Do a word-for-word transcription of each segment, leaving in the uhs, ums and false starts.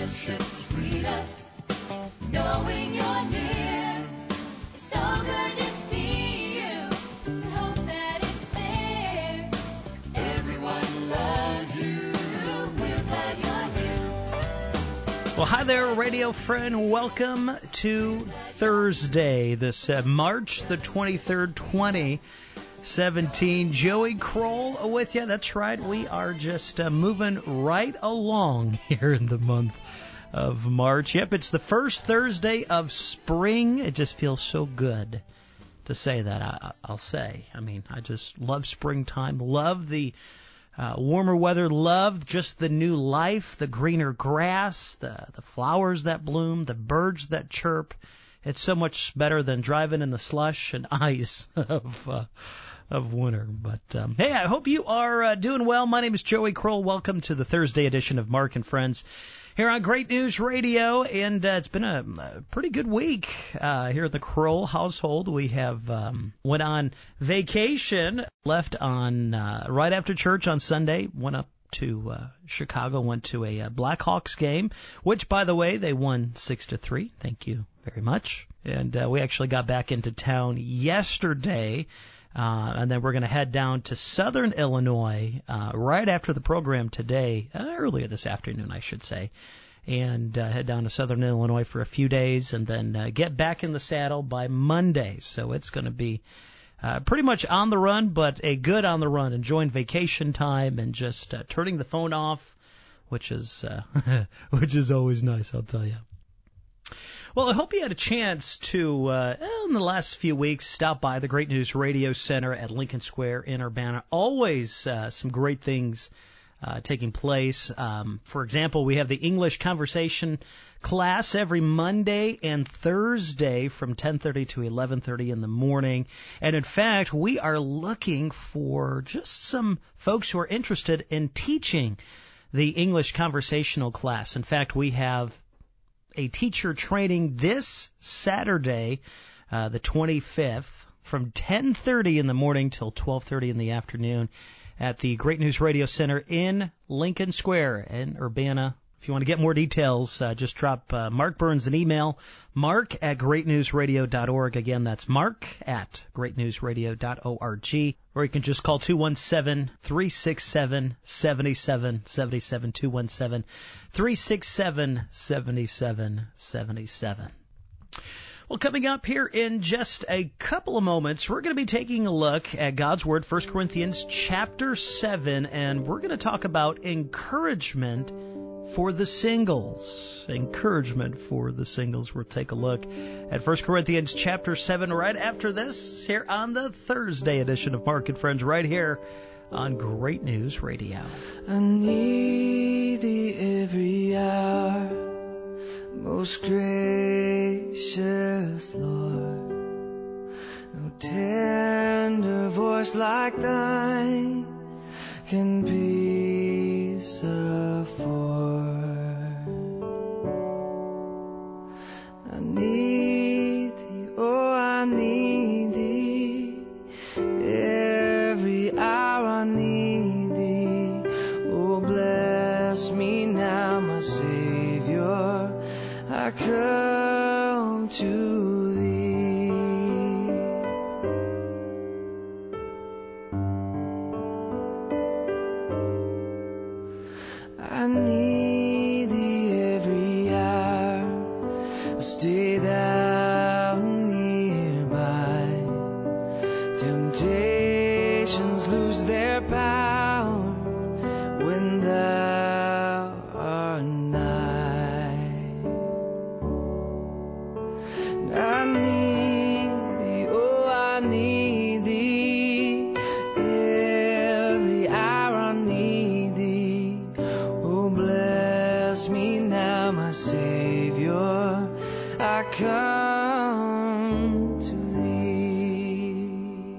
Worship sweeter, knowing you're near. So good to see you. Hope that it's there. Everyone loves you. We're glad you're here. Well, hi there, radio friend. Welcome to Thursday, this uh, March the twenty-third, twenty seventeen. Joey Kroll with you. That's right. We are just uh, moving right along here in the month of March. Yep, it's the first Thursday of spring. It just feels so good to say that, I, I'll say. I mean, I just love springtime, love the uh, warmer weather, love just the new life, the greener grass, the, the flowers that bloom, the birds that chirp. It's so much better than driving in the slush and ice of uh, of winter. But, um, hey, I hope you are uh, doing well. My name is Joey Kroll. Welcome to the Thursday edition of Mark and Friends here on Great News Radio. And uh, it's been a, a pretty good week uh, here at the Kroll household. We have um, went on vacation, left on uh, right after church on Sunday, went up to uh, Chicago, went to a uh, Blackhawks game, which, by the way, they won six to three. Thank you very much. And uh, we actually got back into town yesterday, uh, and then we're going to head down to Southern Illinois uh, right after the program today, uh, earlier this afternoon, I should say, and uh, head down to Southern Illinois for a few days, and then uh, get back in the saddle by Monday. So it's going to be Uh, pretty much on the run, but a good on the run, enjoying vacation time and just uh, turning the phone off, which is uh, which is always nice, I'll tell you. Well, I hope you had a chance to, uh, in the last few weeks, stop by the Great News Radio Center at Lincoln Square in Urbana. Always uh, some great things Uh, taking place. Um, for example, we have the English conversation class every Monday and Thursday from ten thirty to eleven thirty in the morning. And in fact, we are looking for just some folks who are interested in teaching the English conversational class. In fact, we have a teacher training this Saturday, uh, the twenty-fifth, from ten thirty in the morning till twelve thirty in the afternoon at the Great News Radio Center in Lincoln Square in Urbana. If you want to get more details, uh, just drop uh, Mark Burns an email, mark at great news radio dot org. Again, that's mark at great news radio dot org. Or you can just call two one seven, three six seven, seven seven seven seven, two one seven, three six seven, seven seven seven seven. Well, coming up here in just a couple of moments, we're going to be taking a look at God's Word, First Corinthians chapter seven, and we're going to talk about encouragement for the singles. Encouragement for the singles. We'll take a look at First Corinthians chapter seven right after this, here on the Thursday edition of Mark and Friends, right here on Great News Radio. I need thee every hour, most gracious Lord. No tender voice like thine can peace afford. I need thee, oh I need thee, every hour I need thee. Oh bless me now, my Savior, I come to thee. I need thee every hour. Stay thou nearby. Temptations lose their power when thou art nigh. I need thee, oh I need thee, every hour I need thee. Oh bless me now, my Savior, I come to thee.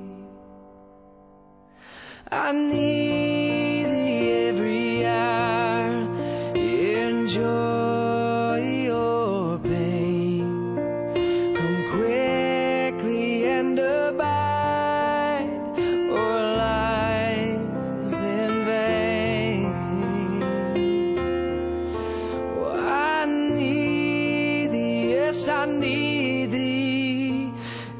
I need thee every hour, in joy or pain. Come quickly and abide, or life is in vain. Oh, I I need thee.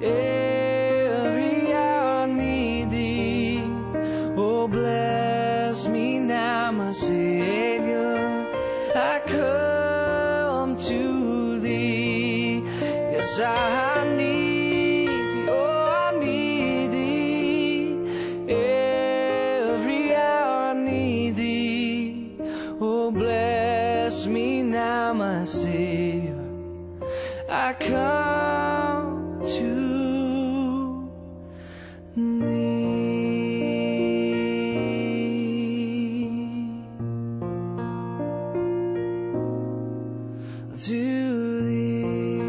Every hour I need thee. Oh, bless me now, my Savior. I come to thee. Yes, I need thee. Oh, I need thee. Every hour I need thee. Oh, bless me now, my Savior. I come to thee. To thee.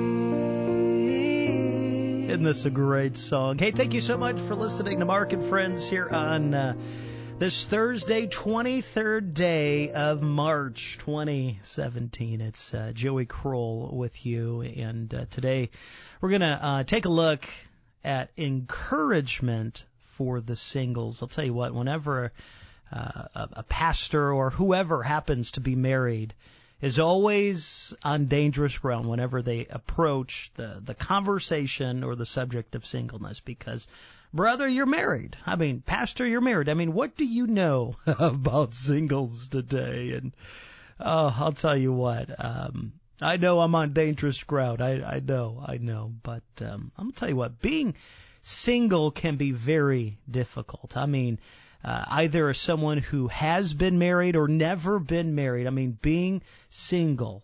Isn't this a great song? Hey, thank you so much for listening to Mark and Friends here on uh, this Thursday, twenty-third day of March, twenty seventeen. It's uh, Joey Kroll with you, and uh, today we're going to uh, take a look at encouragement for the singles. I'll tell you what, whenever uh, a, a pastor or whoever happens to be married is always on dangerous ground whenever they approach the, the conversation or the subject of singleness, because, brother, you're married. I mean, pastor, you're married. I mean, what do you know about singles today? And oh, I'll tell you what, um, I know I'm on dangerous ground. I, I know, I know. But um, I'm going to tell you what, being single can be very difficult. I mean, Uh, either as someone who has been married or never been married. I mean, being single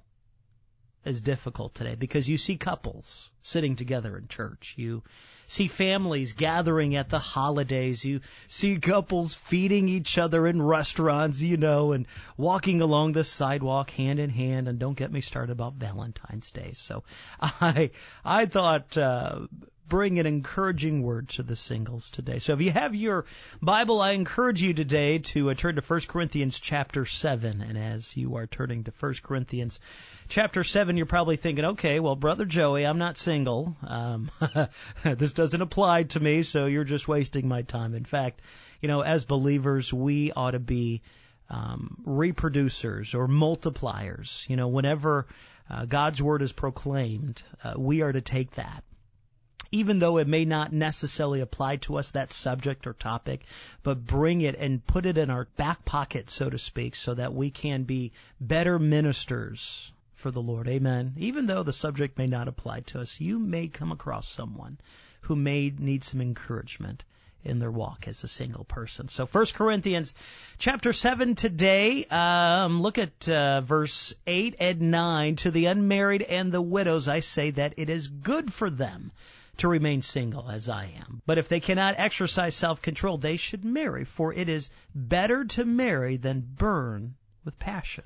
is difficult today because you see couples sitting together in church. You see families gathering at the holidays. You see couples feeding each other in restaurants, you know, and walking along the sidewalk hand in hand. And don't get me started about Valentine's Day. So I I thought uh, bring an encouraging word to the singles today. So if you have your Bible, I encourage you today to uh, turn to First Corinthians chapter seven. And as you are turning to First Corinthians chapter seven, you're probably thinking, okay, well, Brother Joey, I'm not single. Um, this doesn't apply to me, so you're just wasting my time. In fact, you know, as believers, we ought to be um, reproducers or multipliers. You know, whenever uh, God's word is proclaimed, uh, we are to take that, even though it may not necessarily apply to us, that subject or topic, but bring it and put it in our back pocket, so to speak, so that we can be better ministers for the Lord. Amen. Even though the subject may not apply to us, you may come across someone who may need some encouragement in their walk as a single person. So First Corinthians chapter seven today, um, look at uh, verse eight and nine. To the unmarried and the widows I say that it is good for them to remain single, as I am. But if they cannot exercise self-control, they should marry, for it is better to marry than burn with passion.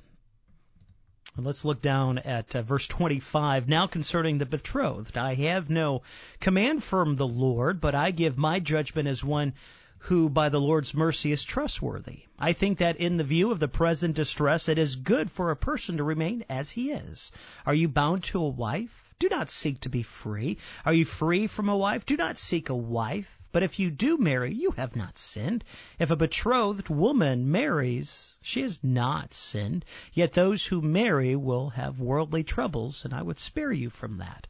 And let's look down at uh, verse twenty-five. Now concerning the betrothed, I have no command from the Lord, but I give my judgment as one who by the Lord's mercy is trustworthy. I think that in the view of the present distress, it is good for a person to remain as he is. Are you bound to a wife? Do not seek to be free. Are you free from a wife? Do not seek a wife. But if you do marry, you have not sinned. If a betrothed woman marries, she has not sinned. Yet those who marry will have worldly troubles, and I would spare you from that.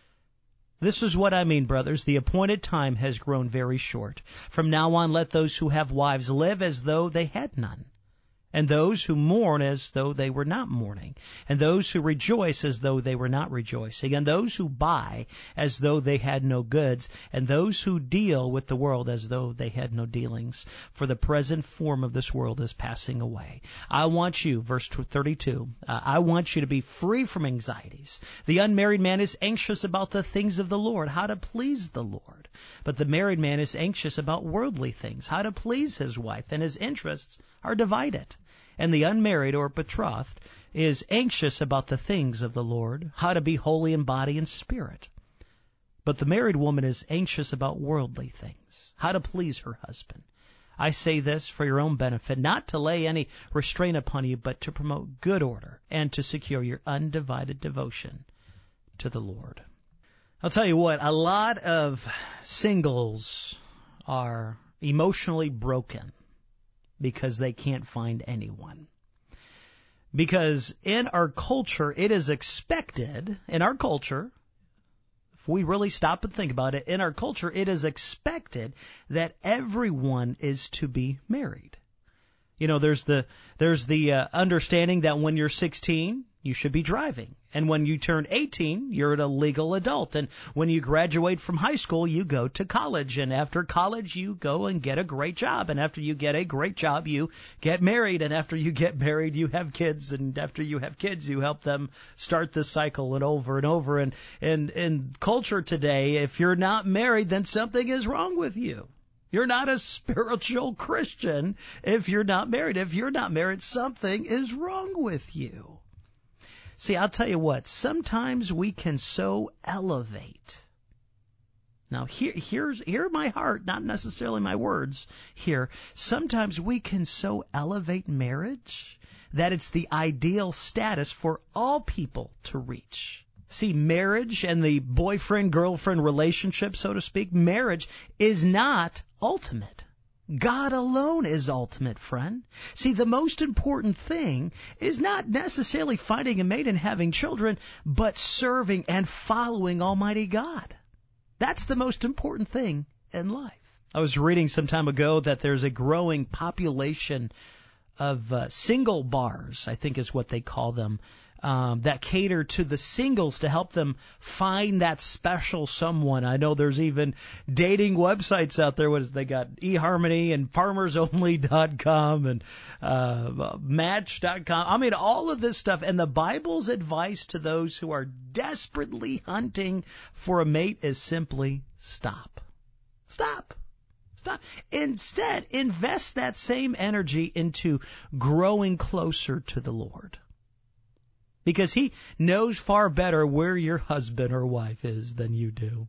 This is what I mean, brothers. The appointed time has grown very short. From now on, let those who have wives live as though they had none, and those who mourn as though they were not mourning, and those who rejoice as though they were not rejoicing, and those who buy as though they had no goods, and those who deal with the world as though they had no dealings. For the present form of this world is passing away. I want you, verse thirty-two, uh, I want you to be free from anxieties. The unmarried man is anxious about the things of the Lord, how to please the Lord. But the married man is anxious about worldly things, how to please his wife, and his interests are divided. And the unmarried or betrothed is anxious about the things of the Lord, how to be holy in body and spirit. But the married woman is anxious about worldly things, how to please her husband. I say this for your own benefit, not to lay any restraint upon you, but to promote good order and to secure your undivided devotion to the Lord. I'll tell you what, a lot of singles are emotionally broken because they can't find anyone. Because in our culture, it is expected, in our culture, If we really stop and think about it, in our culture, it is expected that everyone is to be married. You know, there's the there's the uh, understanding that when you're sixteen, you should be driving. And when you turn eighteen, you're a legal adult. And when you graduate from high school, you go to college. And after college, you go and get a great job. And after you get a great job, you get married. And after you get married, you have kids. And after you have kids, you help them start this cycle and over and over. And in in culture today, if you're not married, then something is wrong with you. You're not a spiritual Christian if you're not married. If you're not married, something is wrong with you. See, I'll tell you what, sometimes we can so elevate. Now, here, here's, hear my heart, not necessarily my words here. Sometimes we can so elevate marriage that it's the ideal status for all people to reach. See, marriage and the boyfriend-girlfriend relationship, so to speak, marriage is not ultimate. God alone is ultimate, friend. See, the most important thing is not necessarily finding a mate and having children, but serving and following Almighty God. That's the most important thing in life. I was reading some time ago that there's a growing population of uh, single bars, I think is what they call them, Um, that cater to the singles to help them find that special someone. I know there's even dating websites out there. What is they got? eHarmony and farmers only dot com and uh, match dot com. I mean, all of this stuff. And the Bible's advice to those who are desperately hunting for a mate is simply stop. Stop. Stop. Instead, invest that same energy into growing closer to the Lord. Because He knows far better where your husband or wife is than you do.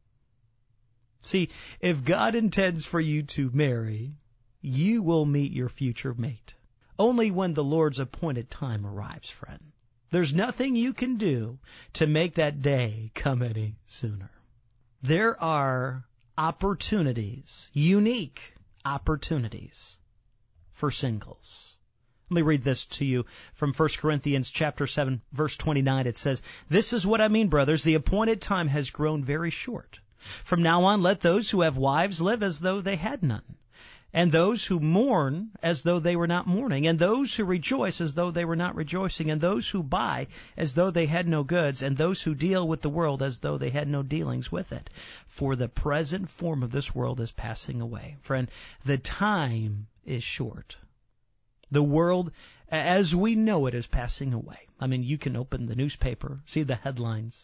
See, if God intends for you to marry, you will meet your future mate. Only when the Lord's appointed time arrives, friend. There's nothing you can do to make that day come any sooner. There are opportunities, unique opportunities for singles. Let me read this to you from First Corinthians chapter seven, verse twenty-nine. It says, "This is what I mean, brothers. The appointed time has grown very short. From now on, let those who have wives live as though they had none, and those who mourn as though they were not mourning, and those who rejoice as though they were not rejoicing, and those who buy as though they had no goods, and those who deal with the world as though they had no dealings with it. For the present form of this world is passing away." Friend, the time is short. The world, as we know it, is passing away. I mean, you can open the newspaper, see the headlines.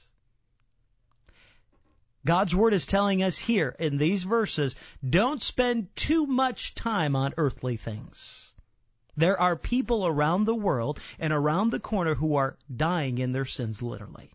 God's Word is telling us here in these verses, don't spend too much time on earthly things. There are people around the world and around the corner who are dying in their sins, literally.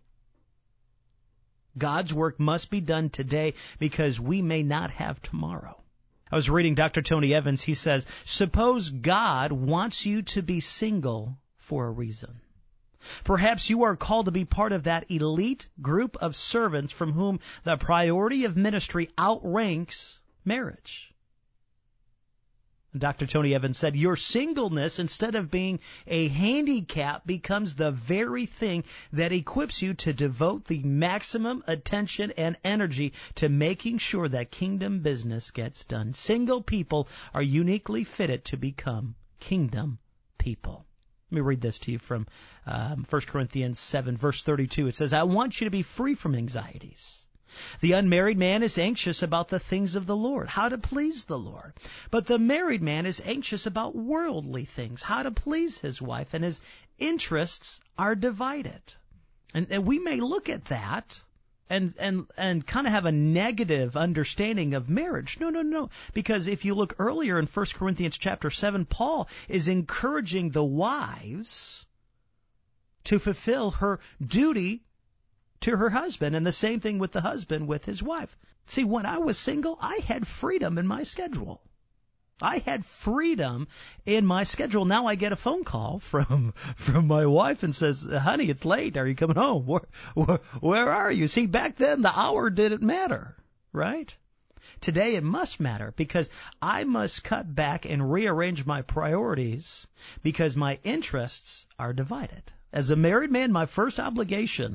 God's work must be done today because we may not have tomorrow. I was reading Doctor Tony Evans. He says, suppose God wants you to be single for a reason. Perhaps you are called to be part of that elite group of servants from whom the priority of ministry outranks marriage. Doctor Tony Evans said, your singleness, instead of being a handicap, becomes the very thing that equips you to devote the maximum attention and energy to making sure that kingdom business gets done. Single people are uniquely fitted to become kingdom people. Let me read this to you from um, First Corinthians seven, verse thirty-two. It says, I want you to be free from anxieties. The unmarried man is anxious about the things of the Lord, how to please the Lord. But the married man is anxious about worldly things, how to please his wife, and his interests are divided. And, and we may look at that and and and kind of have a negative understanding of marriage. No, no, no. Because if you look earlier in First Corinthians chapter seven, Paul is encouraging the wives to fulfill her duty to her husband, and the same thing with the husband with his wife. See, when I was single, I had freedom in my schedule. I had freedom in my schedule. Now I get a phone call from from my wife and says, honey, it's late. Are you coming home? Where, where, where are you? See, back then the hour didn't matter, right? Today it must matter because I must cut back and rearrange my priorities because my interests are divided. As a married man, my first obligation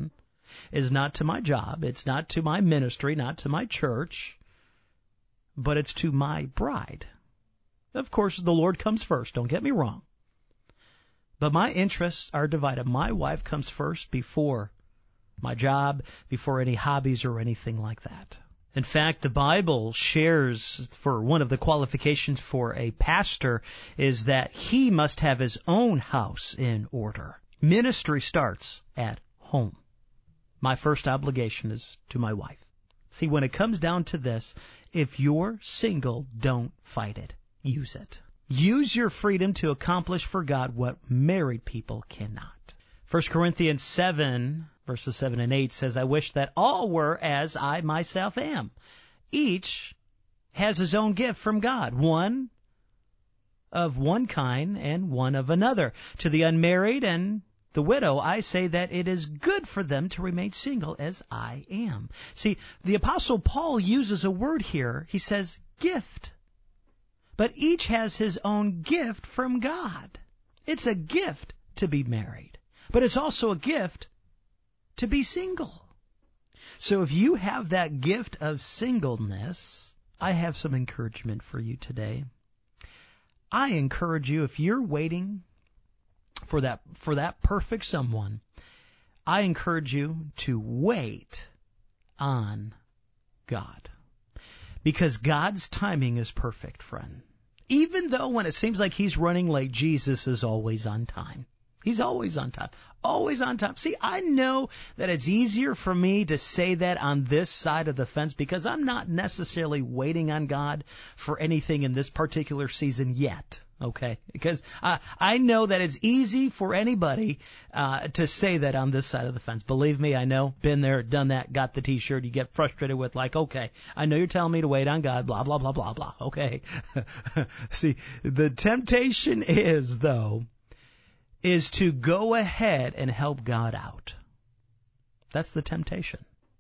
is not to my job, it's not to my ministry, not to my church, but it's to my bride. Of course, the Lord comes first, don't get me wrong. But my interests are divided. My wife comes first before my job, before any hobbies or anything like that. In fact, the Bible shares for one of the qualifications for a pastor is that he must have his own house in order. Ministry starts at home. My first obligation is to my wife. See, when it comes down to this, if you're single, don't fight it. Use it. Use your freedom to accomplish for God what married people cannot. First Corinthians seven, verses seven and eight says, I wish that all were as I myself am. Each has his own gift from God, one of one kind and one of another. To the unmarried and the widow, I say that it is good for them to remain single as I am. See, the Apostle Paul uses a word here. He says gift. But each has his own gift from God. It's a gift to be married, but it's also a gift to be single. So if you have that gift of singleness, I have some encouragement for you today. I encourage you, if you're waiting for that for that perfect someone, I encourage you to wait on God. Because God's timing is perfect, friend. Even though when it seems like He's running late, Jesus is always on time. He's always on time. Always on time. See, I know that it's easier for me to say that on this side of the fence because I'm not necessarily waiting on God for anything in this particular season yet. Okay? Because I, I know that it's easy for anybody uh, to say that on this side of the fence. Believe me, I know. Been there, done that, got the T-shirt. You get frustrated with like, okay, I know you're telling me to wait on God, blah, blah, blah, blah, blah. Okay. See, the temptation is, though, is to go ahead and help God out. That's the temptation.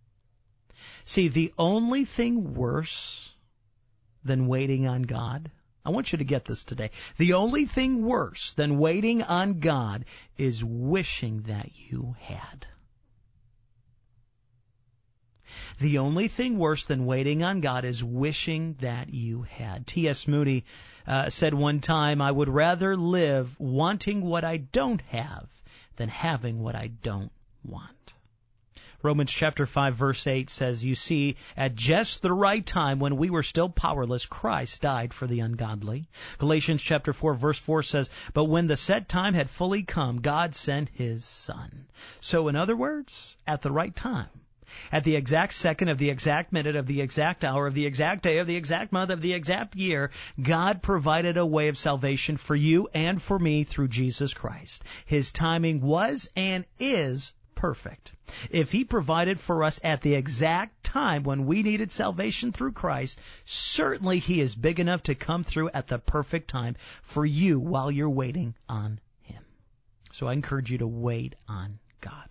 See, the only thing worse than waiting on God, I want you to get this today. The only thing worse than waiting on God is wishing that you had. The only thing worse than waiting on God is wishing that you had. T S Moody uh, said one time, I would rather live wanting what I don't have than having what I don't want. Romans chapter five verse eight says, you see, at just the right time when we were still powerless, Christ died for the ungodly. Galatians chapter four verse four says, but when the set time had fully come, God sent His Son. So in other words, at the right time, at the exact second of the exact minute of the exact hour of the exact day of the exact month of the exact year, God provided a way of salvation for you and for me through Jesus Christ. His timing was and is perfect. If He provided for us at the exact time when we needed salvation through Christ, certainly He is big enough to come through at the perfect time for you while you're waiting on Him. So I encourage you to wait on God.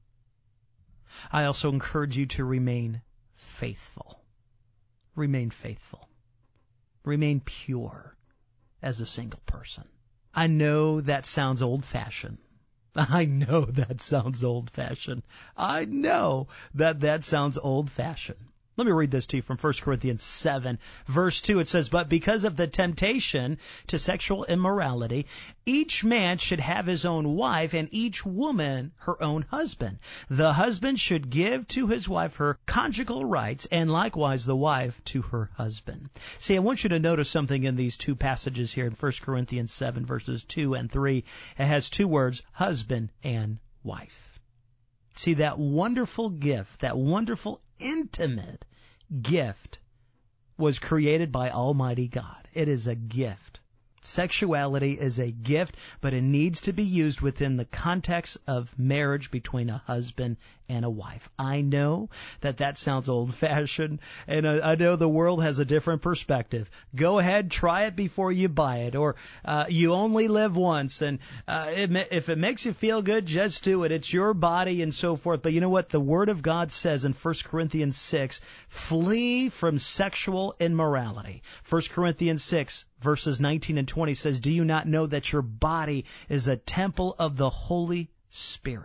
I also encourage you to remain faithful. Remain faithful. Remain pure as a single person. I know that sounds old-fashioned. I know that sounds old-fashioned. I know that that sounds old-fashioned. Let me read this to you from First Corinthians seven, verse two. It says, but because of the temptation to sexual immorality, each man should have his own wife and each woman her own husband. The husband should give to his wife her conjugal rights and likewise the wife to her husband. See, I want you to notice something in these two passages here in First Corinthians seven, verses two and three. It has two words, husband and wife. See, that wonderful gift, that wonderful intimate gift was created by Almighty God. It is a gift. Sexuality is a gift, but it needs to be used within the context of marriage between a husband and a wife. I know that that sounds old-fashioned, and I know the world has a different perspective. Go ahead, try it before you buy it, or uh, you only live once, and uh, it, if it makes you feel good, just do it. It's your body and so forth. But you know what? The Word of God says in First Corinthians six, flee from sexual immorality. First Corinthians six, verses nineteen and twenty says, do you not know that your body is a temple of the Holy Spirit?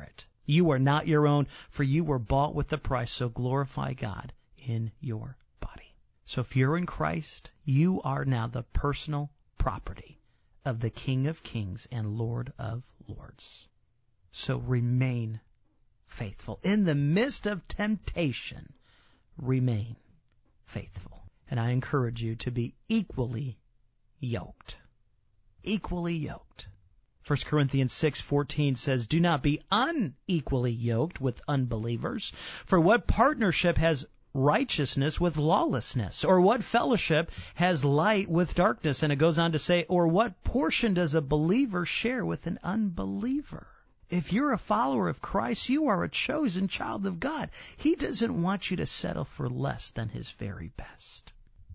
You are not your own, for you were bought with a price, so glorify God in your body. So if you're in Christ, you are now the personal property of the King of Kings and Lord of Lords. So remain faithful. In the midst of temptation, remain faithful. And I encourage you to be equally yoked. Equally yoked. First Corinthians six fourteen says, do not be unequally yoked with unbelievers. For what partnership has righteousness with lawlessness? Or what fellowship has light with darkness? And it goes on to say, or what portion does a believer share with an unbeliever? If you're a follower of Christ, you are a chosen child of God. He doesn't want you to settle for less than His very best.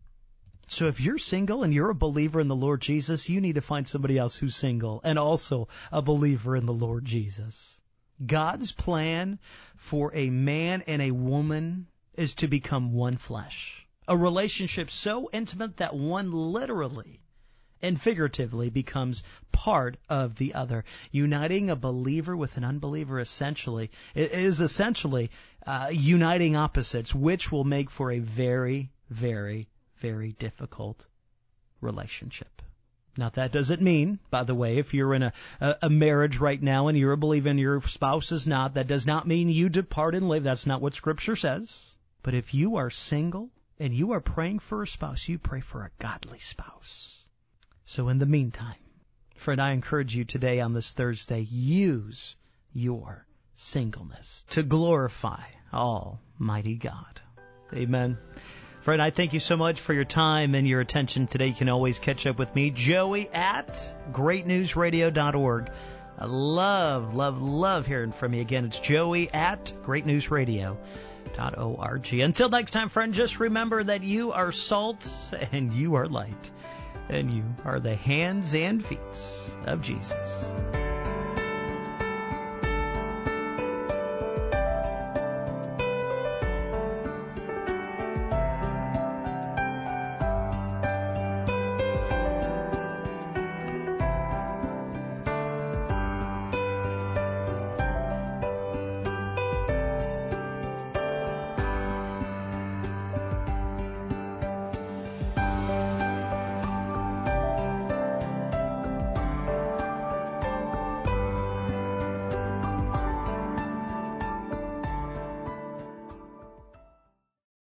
So if you're single and you're a believer in the Lord Jesus, you need to find somebody else who's single and also a believer in the Lord Jesus. God's plan for a man and a woman is to become one flesh. A relationship so intimate that one literally and figuratively becomes part of the other. Uniting a believer with an unbeliever essentially is essentially uh, uniting opposites, which will make for a very, very very difficult relationship. Now, that doesn't mean, by the way, if you're in a, a, a marriage right now and you're a believer and your spouse is not, that does not mean you depart and live. That's not what Scripture says. But if you are single and you are praying for a spouse, you pray for a godly spouse. So in the meantime, friend, I encourage you today on this Thursday, use your singleness to glorify Almighty God. Amen. Friend, I thank you so much for your time and your attention today. You can always catch up with me, Joey, at great news radio dot org. I love, love, love hearing from you. Again, it's Joey at great news radio dot org. Until next time, friend, just remember that you are salt and you are light, and you are the hands and feet of Jesus.